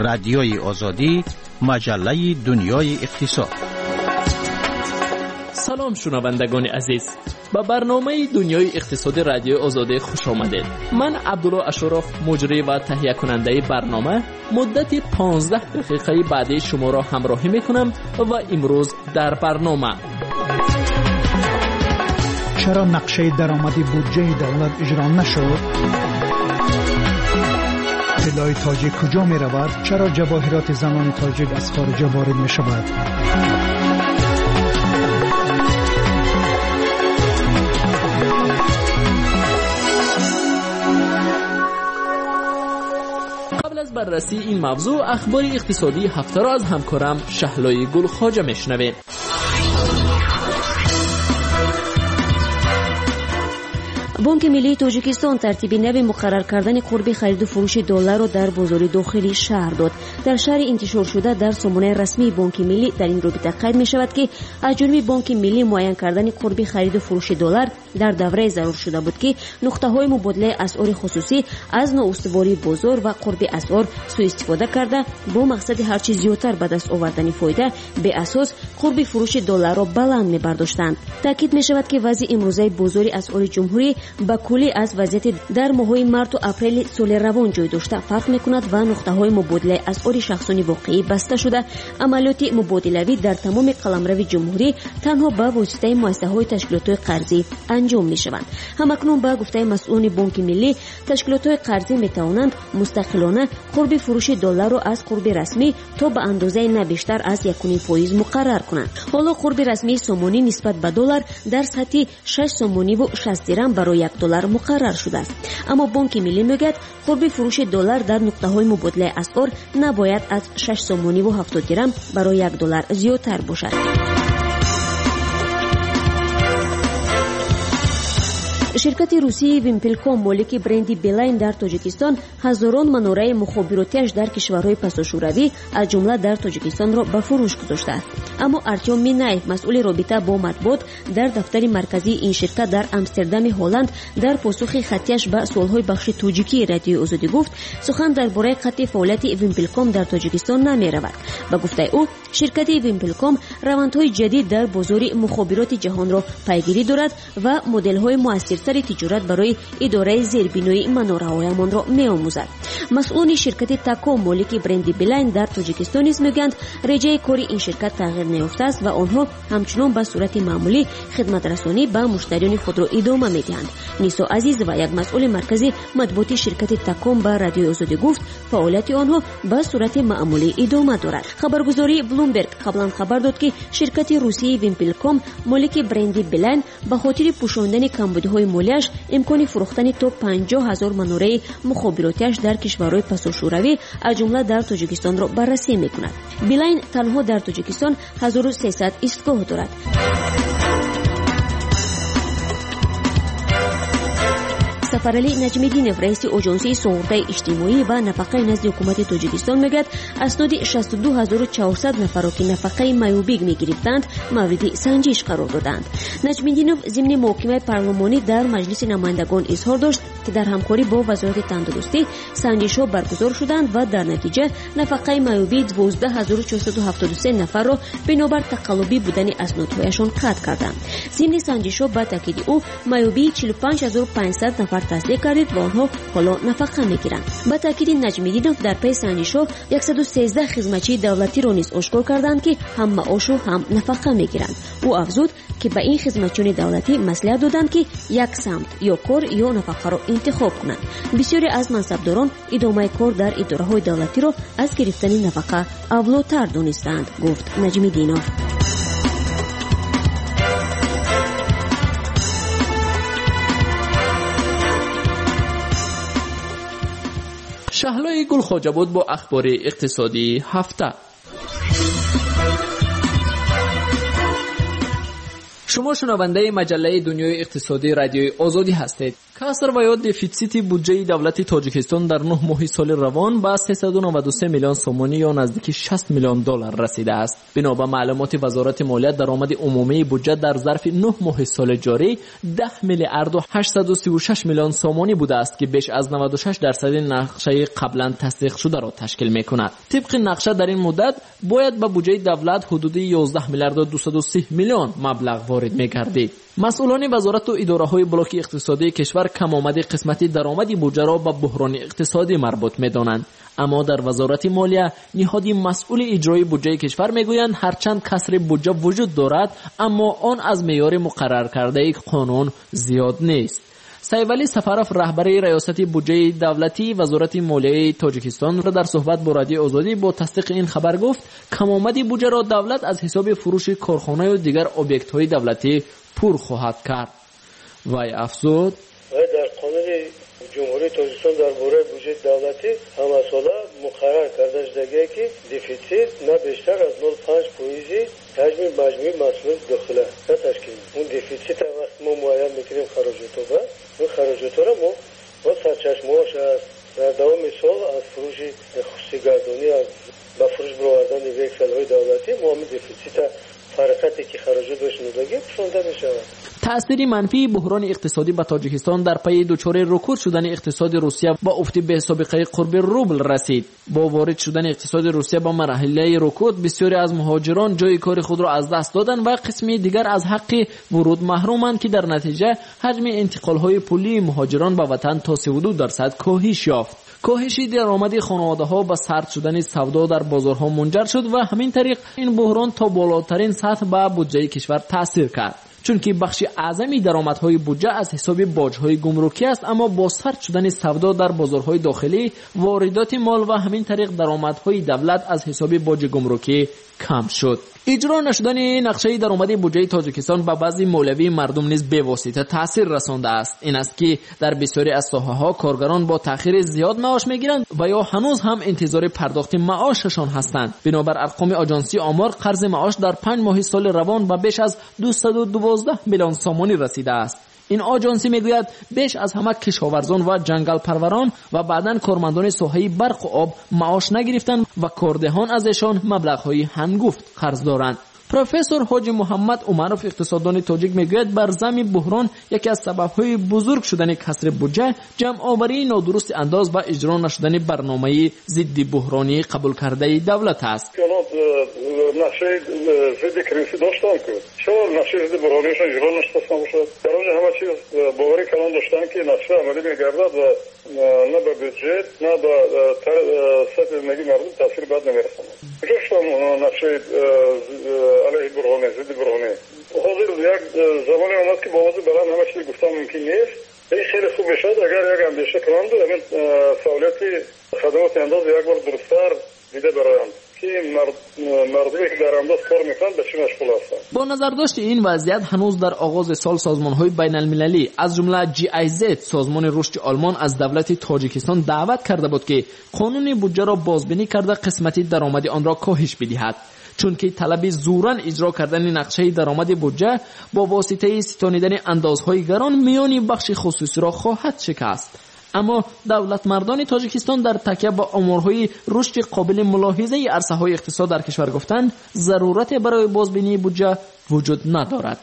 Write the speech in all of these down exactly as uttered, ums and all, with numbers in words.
رادیوی آزادی، مجله دنیای اقتصاد. سلام شنوندگان عزیز، به برنامه دنیای اقتصاد رادیو آزادی خوش آمدید. من عبدالله اشرف، مجری و تهیه کننده برنامه، مدت پانزده دقیقه بعدی شما را همراهی میکنم و امروز در برنامه: چرا نقشه درآمدی بودجه دولت اجرا نشد؟ طلای تاجیک کجا می رود؟ چرا جواهرات زنان تاجیک از خارج وارد می شود؟ قبل از بررسی این موضوع، اخبار اقتصادی هفته را از همکارم شهلای گل خواجه میشنوید. بانک ملی تاجیکستان ترتیب نو مقرر کردن قرب خرید و فروش دلار را در بازار داخلی شهر داد. در شهر انتشار شده در سامانه رسمی بانک ملی در این رابطه قید می شود که از جانب بانک ملی معین کردن قرب خرید و فروش دلار در دوره ضرور شده بود که نقطه های مبادله اسعار خصوصی از نااستواری بازار و قرب اسعار سوء استفاده کرده با مقصد هر چیز زیاتر به دست آوردن فایده به اساس قرب فروش دلار را بلند می برداشتند. تاکید می شود که وضع امروزه بازار اسعار جمهوری با کلی از وضعیت در ماه‌های مارس و اپریل سال روان جای داشته فرق می‌کند و نقطه‌های مبادله اسعار شخصانی واقعی بسته شده. عملیات مبادله‌ای در تمام قلمرو جمهوری تنها با واسطه مؤسسه‌های تشکیلات قرضی انجام می‌شوند. همکنون با گفته مسئولان بانک ملی، تشکیلات قرضی می‌توانند مستقلانه قرب فروش دلار را از قرب رسمی تا به اندازه نه بیشتر از یک و نیم درصد مقرر کنند. حالا قرب رسمی سامانی نسبت به دلار در سطح شش سامانی و شصت درم برای یک دلار مقرر شده است. اما بانک ملی میگوید قرب فروش دلار در نقطه‌های مبادله اسعار نباید از شش سامانی و هفتاد درم برای یک دلار زیادتر باشد. شرکت روسی ویمپلکوم مالک برندی بیلاین در تاجیکستان هزاران مناره مخابراتیش در کشورهای پساشوروی از جمله در تاجیکستان را به فروش گذاشته است. اما ارتیوم مینایف، مسئول رابطه با مطبوعات در دفتر مرکزی این شرکت در آمستردام هلند، در پاسخ خطیش به سوالهای بخش تاجیکی رادیو آزادی گفت سخن درباره قطع فعالیت ویمپلکوم در تاجیکستان نمی رود. به گفته او، شرکت ویمپلکوم روندهای جدید در بازار مخابرات جهان را پیگیری دارد و مدل‌های مؤثر سری تجارت برای اداره زیربنای مناره‌هایمان را می‌آموزد. مسئولان شرکت تاکو مالک برندی بیلاین در تاجیکستان نیز میگویند رژه کاری این شرکت تغییر نیافته است و آنها همچنان به صورت معمولی خدمت رسانی به مشتریان خود را ادامه می‌دهند. نیسا عزیز و یک مسئول مرکزی مطبوعاتی شرکت تاکوم به رادیو آزادی گفت فعالیت آنها به صورت معمولی ادامه دارد. خبرگزاری بلومبرگ قبلا خبر داد که شرکت روسی ویمپلکوم مالک برندی بیلاین به خاطر پوشاندن کمبودهای مالیش امکان فروختن تا پنجاه هزار مناره مخابراتیش در کشورهای پساشوروی از جمله در تاجیکستان را بررسی میکند. بیلاین تنها در تاجیکستان هزار و سیصد ایستگاه دارد. سفرعلی نجمیدینov رئیس اژانسی سازمان اجتماعی و نفقه نزد حکومت تاجیکستان میگوید اسناد شصت و دو هزار و چهارصد نفر را که نفقه مایوبیگ میگرفتند مورد سنجش قرار دادند. نجمیدینov ضمن محاکمه پارلمانی در مجلس نمایندگان اظهار داشت که در همکاری با وزارت تندرستی سنجش‌ها برگزار شدند و در نتیجه نفقه مایوبی دوازده هزار و چهارصد و هفتاد و سه نفر را بنابر تقلبی بودن اسنادهایشان قطع کردند. ضمن سنجش‌ها با تاکید او مایوبی چهل و پنج هزار و پانصد نفر تصدیق کردید و آنها حالا نفقه میگیرند. با تاکید نجمیدینov در پی سنجش‌ها صد و سیزده خدمتچی دولتی را نیز آشکار کردند که هم معاش و هم نفقه میگیرند. او افزود که به این خدمتچیان دولتی مصلحت دادند که یک سمت یا کار یا نفقه را انتخاب کنند. بسیاری از منصبداران ادامه کار در اداره‌های دولتی را از گرفتن نفقه اولاتر دانستند، گفت نجمیدینov. شهلای گل خواجه بود با اخبار اقتصادی هفته. شما شنونده مجله دنیای اقتصادی رادیوی آزادی هستید. کسر و یا دفیسیت بودجه دولت تاجیکستان در نه ماه سال روان به سیصد و نود و سه میلیون سومانی یا نزدیک شصت میلیون دلار رسیده است. بنابر معلومات وزارت مالیات درآمد عمومی بودجه در ظرف نه ماه سال جاری ده میلیارد و هشتصد و سی و شش میلیون سومانی بوده است که بیش از نود و شش درصد نقشه قبلا تصدیق شده را تشکیل می‌کند. طبق نقشه در این مدت باید به بودجه دولت حدود یازده میلیارد و دویست و سی میلیون مبلغ وارد می‌گردید. مسئولان وزارت و اداره‌های بلاک اقتصادی کشور کم آمد قسمت درآمد بودجه را به بحران اقتصادی مربوط می‌دانند. اما در وزارت مالیه نهاد مسئول اجرای بودجه کشور میگویند هرچند کسر بودجه وجود دارد اما آن از معیار مقرر کرده قانون زیاد نیست. سیولی سفرف رهبری ریاست بودجه دولتی وزارت مالیه تاجیکستان را در صحبت با رادیو آزادی با تصدیق این خبر گفت کم آمد بودجه را دولت از حساب فروش کارخانه و دیگر اوبیکت های دولتی پر خواهد کرد. وی افزود در قانون جمهوری تاجیکستان درباره بودجه دولتی همه ساله مقرر کرده شده که دفیسیت نه بیشتر از نود و پنج درصد حجم مجموعی محصولات داخله را تشکیل می‌دهد. اون دفیسیت وقتی ما معین می‌کنیم خراجات را اون خراجات را ما با سرچشمه‌اش از در دوام سال از فروش خصوصی گردانی از به فروش برآوردن وکسل‌های دولتی ما هم دفیسیت فرقتی که خراجات بهش می‌دهیم شونده می‌شود. تأثیر منفی بحران اقتصادی به تاجیکستان در پی دچار رکود شدن اقتصاد روسیه با افت به سابقه قرب روبل رسید. با وارد شدن اقتصاد روسیه با مرحله رکود بسیاری از مهاجران جای کار خود را از دست دادند و قسمی دیگر از حق ورود محرومند که در نتیجه حجم انتقال‌های پولی مهاجران به وطن تا سی و دو درصد کاهش یافت. کاهش درآمد خانواده‌ها با سرد شدن سودا در بازارها منجر شد و همین طریق این بحران تا بالاترین سطح به بودجه کشور تاثیر کرد. چون که بخش اعظمی درآمدهای بودجه از حساب باج‌های گمرکی است اما با سرد شدن سودا در بازارهای داخلی واردات مال و همین طریق درآمدهای دولت از حساب باج گمرکی کم شد. اجرا نشدن نقشه درآمد بودجه تاجیکستان به بعضی مولوی مردم نیز به واسطه تاثیر رسانده است. این است که در بسیاری از ساحه‌ها کارگران با تأخیر زیاد معاش می‌گیرند و یا هنوز هم انتظار پرداخت معاششان هستند. بنابر ارقام آژانسی آمار قرض معاش در پنج ماه سال روان به بیش از دویست و دوازده میلیون سومانی رسیده است. این آژانسی میگوید بیش از همه کشاورزان و جنگل پروران و بعداً کارمندان ساحه برق و آب معاش نگرفتند و کاردهان ازشان مبلغ‌های هنگفت قرض دارند. پروفسور حاجی محمد عمروف اقتصاددان تاجیک میگوید بر ضمن بحران یکی از سبب‌های بزرگ شدن کسر بودجه جمع آوری نادرست انداز و اجرا نشدن برنامه ضد بحرانی قبول کرده دولت است. نقشه ضد کرنسی داشتن که چرا نقشه ضد بحرانیشان اجرا نشده باشد؟ در اونجا همه چیز باوری کلان داشتن که نقشه عملی میگردد و نه به بودجه نه به سطح زندگی مردم تاثیر بد نمیرساند. جوشتم نقشه علیه برهانه ضد برهانه حاضر یک زمانی آمد که با آواز بلند همه چیز گفتن ممکن نیست. این خیلی خوب میشد اگر یک اندیشه کنند و همین فعالیت خدمات انداز یک بار درست‌تر دیده برایند که مردمی که در انداز کار میکنند به چی مشغول هستند. با نظر داشت این وضعیت هنوز در آغاز سال سازمان‌های بین المللی از جمله جی آی زد سازمان رشد آلمان از دولت تاجیکستان دعوت کرده بود که قانون بودجه را بازبینی کرده قسمتی درآمد آن را کاهش بدهد. چون که طلب زوراً اجرا کردن نقشه درآمد بودجه با واسطه ستانیدن اندازهای گران میان بخش خصوصی را خواهد شکست. اما دولت مردان تاجیکستان در تکیه با امورهای رشد قابل ملاحظه عرصه‌های اقتصاد در کشور گفتند ضرورت برای بازبینی بودجه وجود ندارد.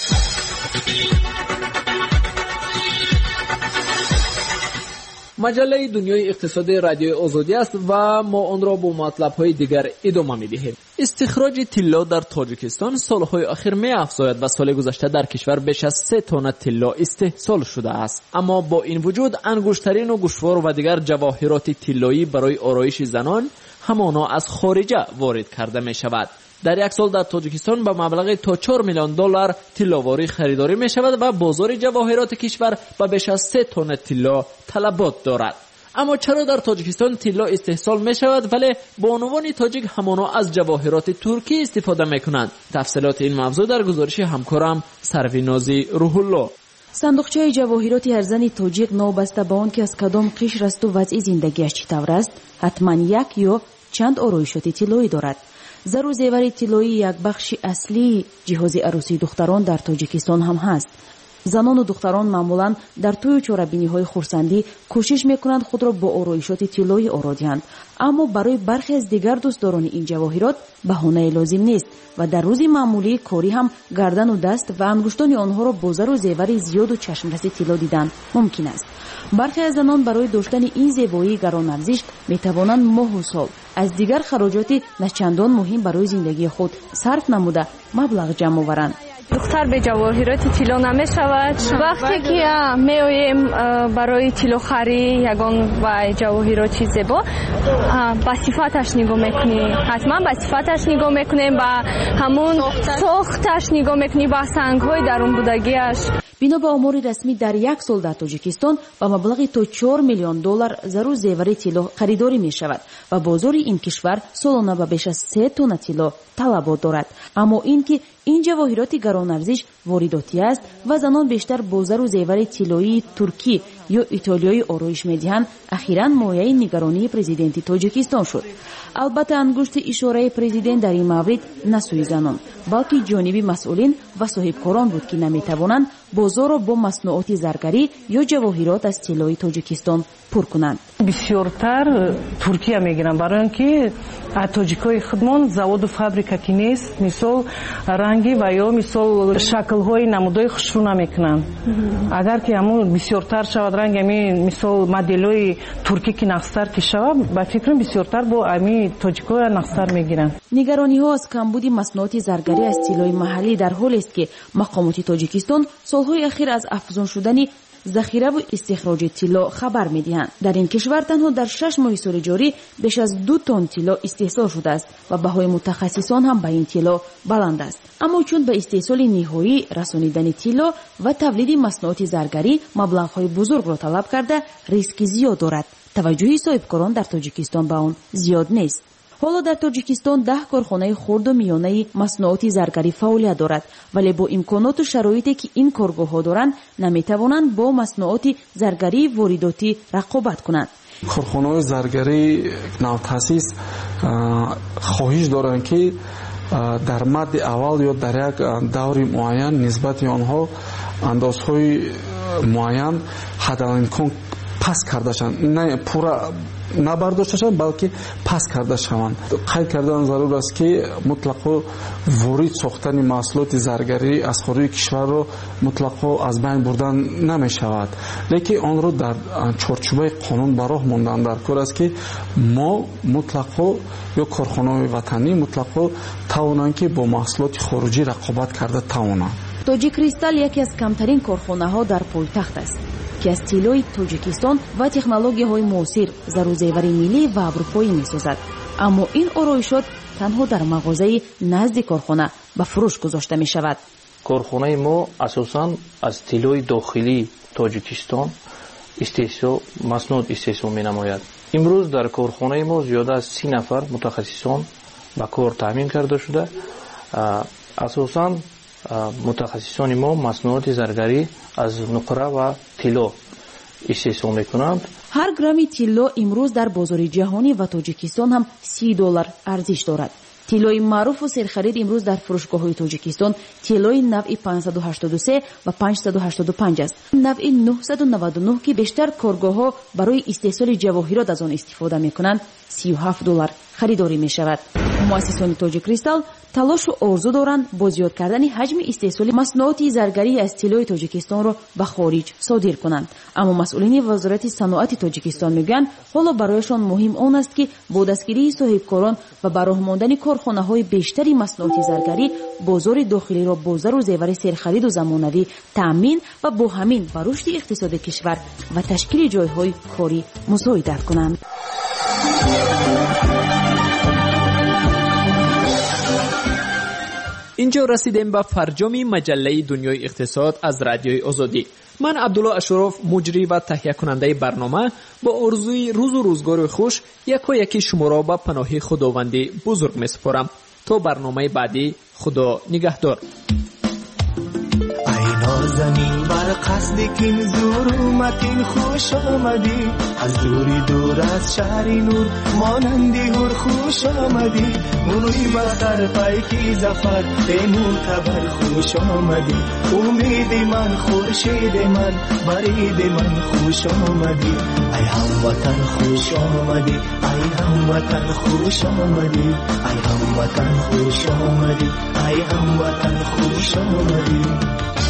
مجله دنیای اقتصادی رادیو آزادی است و ما آن را با مطلب‌های دیگر ادامه می‌دهیم. استخراج طلا در تاجیکستان سالهای اخیر می‌افزاید و سال گذشته در کشور بیش از سه تن طلا استحصال شده است. اما با این وجود انگشترین و گوشوار و دیگر جواهرات طلایی برای آرایش زنان همانا از خارجه وارد کرده می‌شود. در یک سال در تاجیکستان به مبلغ تا چهار میلیون دلار طلاواری خریداری می شود و بازار جواهرات کشور به بیش از سه تن طلا طلبات دارد. اما چرا در تاجیکستان طلا استحصال می شود ولی به عنوان تاجیک همانا از جواهرات ترکی استفاده می کنند؟ تفصیلات این موضوع در گزارش همکارم سروینازی روح الله. صندوقچه جواهرات ارزان تاجیک نابسته به آن که از کدام قشر است و وضع زندگیش چطور است حتما یک یا چند آرایشات طلایی دارد. زر و زیور طلایی یک بخش اصلی جهاز عروسی دختران در تاجیکستان هم هست. زنان و دختران معمولاً در توی چهاره‌بینی‌های خرسندی کوشش می‌کنند خود را با آرایشات طلایی آرایند، اما برای برخی از دیگر دوستداران این جواهرات بهانه لازم نیست و در روز معمولی کاری هم گردن و دست و انگشتان آنها را با زر و زیور زیاد و چشمرس طلا دیدن ممکن است. برخی از زنان برای داشتن این زیبایی گران ارزش می‌توانند ماه و سال از دیگر خراجات نچندان مهم برای زندگی خود صرف نموده مبلغ جمع آورند. دختر به جواهرات طلا نمیشود. وقتی که میایم برای طلا خری یگان و جواهرات زیبا با صفتش نگاه میکنیم، حتما با صفتش نگاه میکنیم، با همون ساختش نگاه میکنیم، با سنگ‌های درون بودگیش. بنا به آمار رسمی در یک سال در تاجیکستان با مبلغی تا چهار میلیون دلار زر و زیور طلا خریداری می شود و بازار این کشور سالانه به بیش از سه تن طلا طلبات دارد. اما این که این جواهرات گران ارزش وارداتی است و زنان بیشتر با زر و زیور طلایی ترکی یا ایتالیایی آرایش می‌دهند، اخیراً مایه نگرانی پرزیدنت تاجیکستان شد. البته انگشت اشاره پرزیدنت در این مورد نه سوی زنان بلکه جانب مسئولین و صاحبکاران بود که نمی‌توانند بازار را با مصنوعات زرگری یا جواهرات از طلای تاجیکستان پر کنند. بسیارتر ترکیه میگیرن برای اینکه تاجیکای خودمان زواد و فابریکا کی نیست، مثال رنگی و یا مثال شکل‌های نمودهای خوشرو نمیکنن. اگر که همون بسیارتر شود رنگ همین مثال مدل‌های ترکی که نقصتر که شود، با فکرم بسیارتر با همین تاجیکای نقصتر میگیرن. نگرانی‌ها از کمبود مصنوعات زرگری از طلای محلی در حالی است که مقامات تاجیکستان سالهای اخیر از افزون شدن ذخیره و استخراج طلا خبر می‌دهند. در این کشور تنها در شش ماه سال جاری بیش از دو تن طلا استحصال شده است و بهای متخصصان هم به این طلا بلند است. اما چون به استحصال نهایی رسانیدن طلا و تولید مصنوعات زرگری مبلغ‌های بزرگ را طلب کرده، ریسک زیاد دارد. توجه صاحبکاران در تاجیکستان به آن زیاد نیست. حالا در تاجیکستان ده کارخانه خرد و میانه مصنوعات زرگری فعالیت دارد، ولی با امکانات و شرایطی که این کارگاه‌ها دارند نمی‌توانند با مصنوعات زرگری وارداتی رقابت کنند. کارخانه‌های زرگری نوتاسیس خواهش دارند که در مد اول یا در یک دوری معین نسبت آنها اندازهای معین حداقل پس کرده شوند، نه پورا نبرداشته شوند بلکه پس کرده شوند. قید کردن ضرور است که مطلقاً وارد ساختن محصولات زرگری از خارج کشور را مطلقاً از بین بردن نمی شود، لیکن آن را در چارچوب قانون براه ماندن در کار است که ما مطلقاً یا کارخانه‌های وطنی مطلقاً توانند که با محصولات خارجی رقابت کرده توانند. تاجیک کریستال یکی از کمترین کارخانه‌ها در پایتخت است که از طلای تاجیکستان و تکنولوژی‌های معاصر زر و زیور ملی و اروپایی می‌سازد. اما این آرایشات تنها در مغازه نزد کارخانه به فروش گذاشته می‌شود. کارخانه ما اساساً از طلای داخلی تاجیکستان استحصال مصنوعات استحصال می‌نماید. امروز در کارخانه ما زیاده از سی نفر متخصصان به کار تامین کرده شده. اساساً متخصصان ما مصنوعات زرگری از نقره و طلا استحصال میکنند. هر گرم طلا امروز در بازار جهانی و تاجیکستان هم سی دلار ارزش دارد. طلای معروف و سرخرید امروز در فروشگاه‌های تاجیکستان طلای نوع پانصد و هشتاد و سه و پانصد و هشتاد و پنج است. نوع نهصد و نود و نه که بیشتر کارگاه‌ها برای استحصال جواهرات از آن استفاده می‌کنند سی و هفت دلار خریداری می‌شود. مؤسسان تاجیک کریستال تلاش و آرزو دارند با زیاد کردن حجم استحصال مصنوعات زرگری از طلای تاجیکستان را به خارج صادر کنند. اما مسئولین وزارت صنعت تاجیکستان میگن حالا برایشان مهم آن است که با دستگیری صاحبکاران و براه ماندن کارخانه‌های بیشتری مصنوعات زرگری بازار داخلی را با زر و زیور سرخرید و زمانوی تامین و با همین به رشد اقتصاد کشور و تشکیل جایهای کاری مساعدت کنند. اینجا رسیدیم به فرجام مجله دنیای اقتصاد از رادیوی آزادی. من عبدالله اشرف مجری و تهیه کننده برنامه با آرزوی روز و روزگار خوش یکا یکی شما را به پناه خداوندی بزرگ میسپارم. تا برنامه بعدی خدا نگهدار. زمین بر قصد کین زور اومدین خوش آمدی از دوری دور از شهر نور مانندی هر خوش آمدی منوی بسر پیکی زفر به معتبر خوش آمدی امید من خورشید من برید من خوش آمدی ای هموطن خوش آمدی ای هموطن خوش آمدی ای هموطن خوش آمدی ای هموطن خوش آمدی